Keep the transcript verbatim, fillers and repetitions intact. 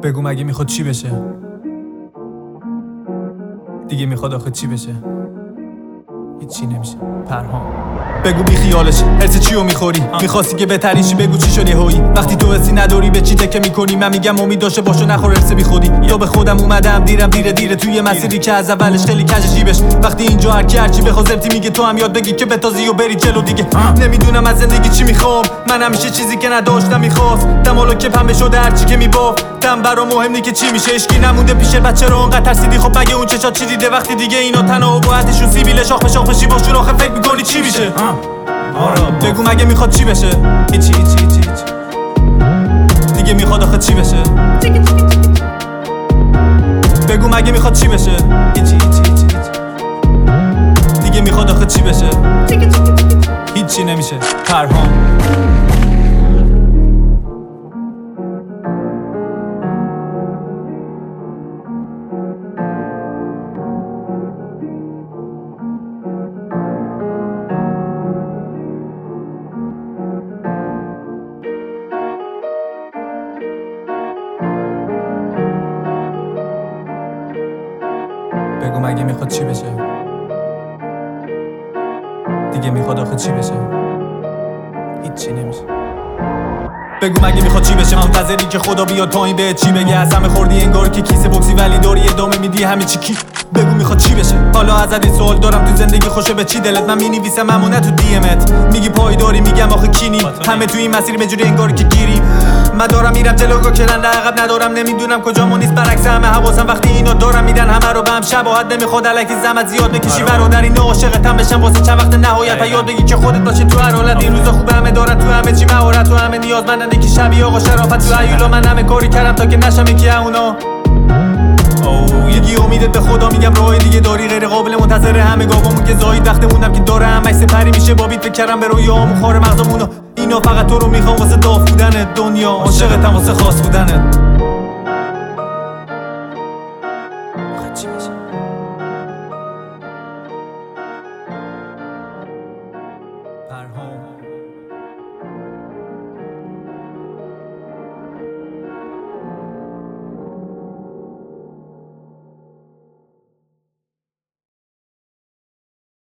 بگو مگه میخواد چی بشه؟ دیگه میخواد آخه چی بشه؟ هیچی نمیشه. پرهام بگو بی خیالش هرس چیو میخوری؟ میخواستی که بتریشی بگو چی شدی هویی؟ وقتی تو حسی نداری به چی تکه میکنی؟ من میگم امید داشته باشو نخور هرس بی خودی. یا به خودم اومدم دیرم دیره دیره توی مسیری که از اولش خیلی کج جیبش. وقتی اینجا هر کی هرچی بخواد زبطی میگه تو هم یاد بگی که بتازی و بری جلو دیگه. نمیدونم از زندگی چی میخوام، من همیشه چیزی که نداشتم میخواست. دمالو که پنبه شده هرچی که میبافتم برام مهم نی که چی میشه. اشکی نمونده پیش بچه رو انقدر ترسیدی. خب مگه اون چشات چی دیده وقتی دیگه اینا تنها و باعثشون سیبیل شاخ به شاخ بشی باشون آخه فکر میکنی چی میشه؟ بگو مگه میخواد چی بشه؟ هیچی هیچی هیچی هیچی دیگه میخواد آخه چی بشه؟ بگو مگه میخواد چی بشه؟ هیچی هیچی هیچی هیچی دیگه میخواد آخه چی بشه؟ هیچی نمیشه. پرهام بگو مگه میخواد چی بشه؟ دیگه میخواد آخه چی بشه؟ هیچی نمیشه. بگو مگه میخواد چی بشه؟ منتظری که خدا بیاد پایین بهت چی بگه؟ از همه خوردی انگار که کیسه بوکسی ولی داری ادامه میدی همه چی. کی بگو میخواد چی بشه؟ حالا ازت این سوال دارم تو زندگی خوشه به چی دلت؟ من مینویسم اما نه تو دی امت. میگی پایداری میگم آخه کینی؟ همه تو این مسیر بجوری انگار که گیریم. من دارم میرم جلو گا که رنده عقب ندارم. نمیدونم کجامون نیست برعکس همه حواسم وقتی اینا دارم میدن همه رو به هم شباهت. نمیخواد الکی زحمت زیاد بکشی برادر این عاشقتم بشم واسه چند وقت نهایت. و یاد بگی که خودت باشی تو هر حالت. این روزا خوب همه دارن تو همه چی مهارت و همه نیازمندن یکی شبیه آقا شرافت تو هیولا. من همه کاری کردم تا که نشم یکی اونا. یکی امیدت به خدا میگم راه دیگه داری غیر قابل منتظر همه گاوامون که زاید وقتمونم که داره همش سپری میشه بابیت فکر کردم به رویامون خار مغزمونو. اینا فقط تو رو میخوام واسه داف بودن دنیا. عاشقتم واسه خاص بودنت. چی میشه؟ پرهام